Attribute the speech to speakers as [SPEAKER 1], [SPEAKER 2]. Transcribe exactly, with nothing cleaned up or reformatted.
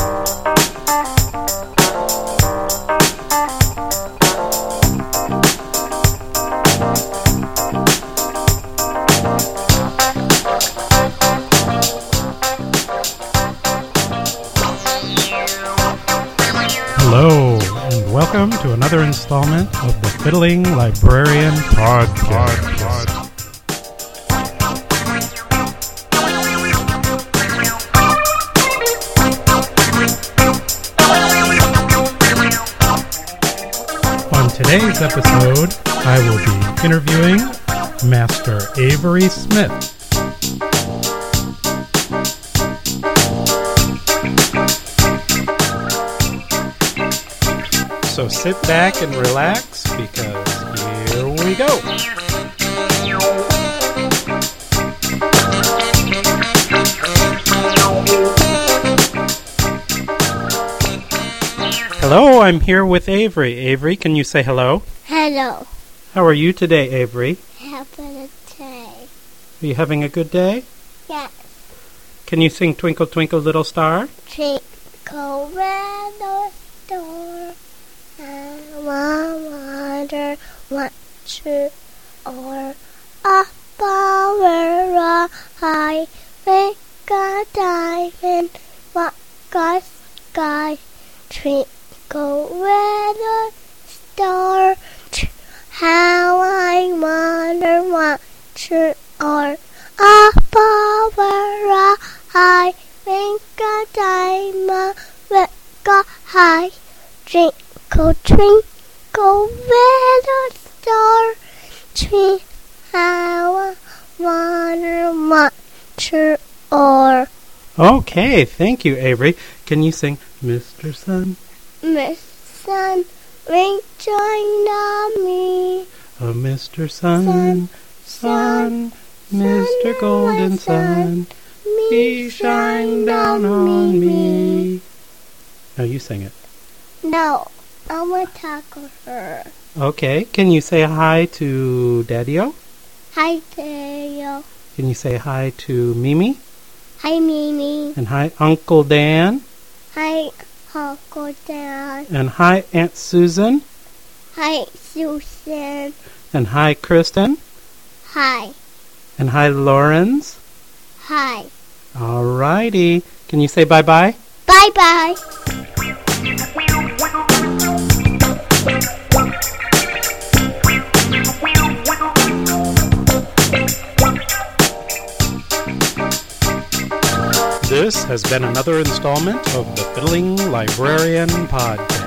[SPEAKER 1] Hello, and welcome to another installment of the Fiddling Librarian Podcast. On today's episode, I will be interviewing Master Avery Smith. So sit back and relax, because here we go. Hello, I'm here with Avery. Avery, can you say hello?
[SPEAKER 2] Hello.
[SPEAKER 1] How are you today, Avery?
[SPEAKER 2] Have a day.
[SPEAKER 1] Are you having a good day?
[SPEAKER 2] Yes.
[SPEAKER 1] Can you sing Twinkle, Twinkle, Little Star?
[SPEAKER 2] Twinkle, little star, I wonder what you are. Up over a high, make a diamond, what a sky. Twinkle, little star, how I wonder what you are. Up over a high, make a diamond, what a high. Twinkle, twinkle, little star, twinkle, how I wonder what you are.
[SPEAKER 1] Okay, thank you, Avery. Can you sing Mister Sun?
[SPEAKER 2] Miss Sun, rain shine on me.
[SPEAKER 1] Oh, Mister Sun,
[SPEAKER 2] Sun,
[SPEAKER 1] Sun,
[SPEAKER 2] sun,
[SPEAKER 1] Mister
[SPEAKER 2] sun,
[SPEAKER 1] Golden
[SPEAKER 2] my
[SPEAKER 1] Sun,
[SPEAKER 2] sun,
[SPEAKER 1] be shine down on me. Now you sing it.
[SPEAKER 2] No, I want to talk to her.
[SPEAKER 1] Okay, can you say hi to Daddy-O?
[SPEAKER 2] Hi, Dale.
[SPEAKER 1] Can you say hi to Mimi?
[SPEAKER 2] Hi, Mimi.
[SPEAKER 1] And hi, Uncle Dan?
[SPEAKER 2] Hi, Uncle Dan.
[SPEAKER 1] And hi, Aunt Susan?
[SPEAKER 2] Hi, Susan.
[SPEAKER 1] And hi, Kristen?
[SPEAKER 2] Hi.
[SPEAKER 1] And hi, Lawrence?
[SPEAKER 2] Hi.
[SPEAKER 1] Alrighty. Can you say bye-bye?
[SPEAKER 2] Bye-bye.
[SPEAKER 1] This has been another installment of the Fiddling Librarian Podcast.